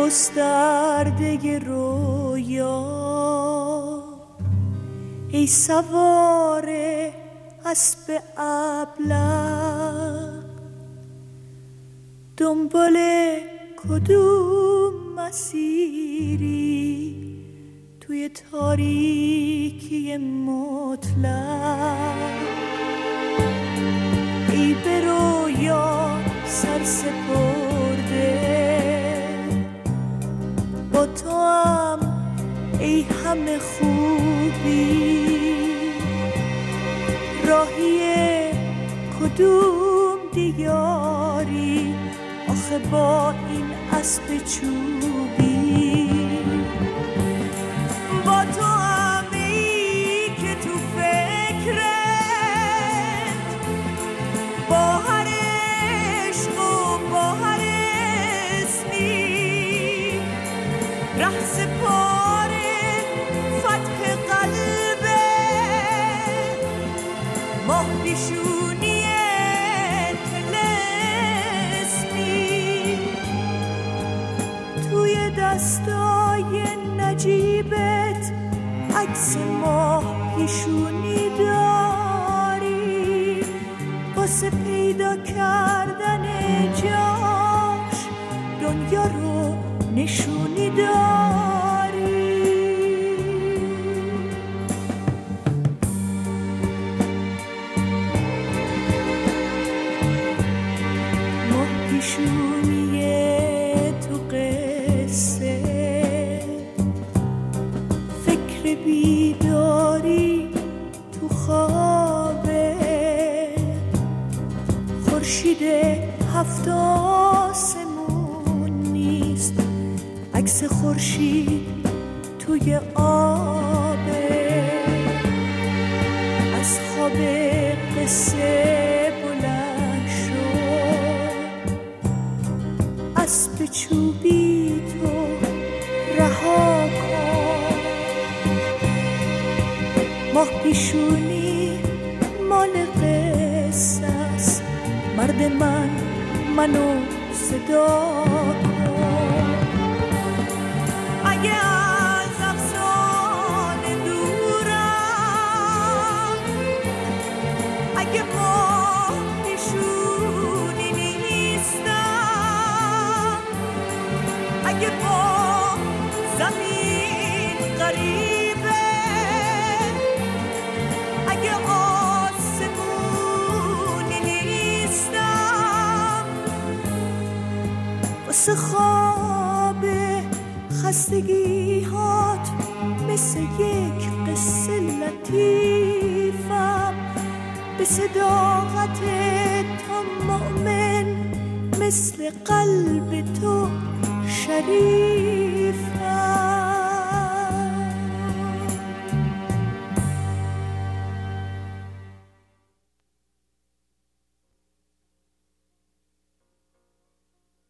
گسترده رویا، ای سوار اسب ابله، دنبال کدوم مسیری توی تاریکی مطلق؟ ای به رویا سر سپرده، با تو هم ای همه خوبی، راهی کدوم دیاری آخه با این اسب چوبی؟ با تو هم ای که تو فکرت با هر عشق و با هر اسمی، ره سپاره فتح قلبه، ماه پیشونی طلسمی، توی دستای نجیبت عکس ماه پیشونی داری، واسه پیدا کردن جاش دنیا رو نشونی داری. ماه پیشونی تو قصه، فکر بیداری تو خوابه، خورشید هفت آسمون نیست، عکس خورشید توی آبه، از خواب قصه بلند شد، اسب چوبی تو رها کن، ماه پیشونی مال قصه است، مرد منو صدا کن. اگه از افسانه دورم، اگه ماه پیشونی نیستم، اگه با زمین غریبه، اگه آسمونی نیستم، واسه خواب خستگی هات مثل یک قصه لطیفم، به صداقت تو مؤمن، مثل قلب تو شریفم.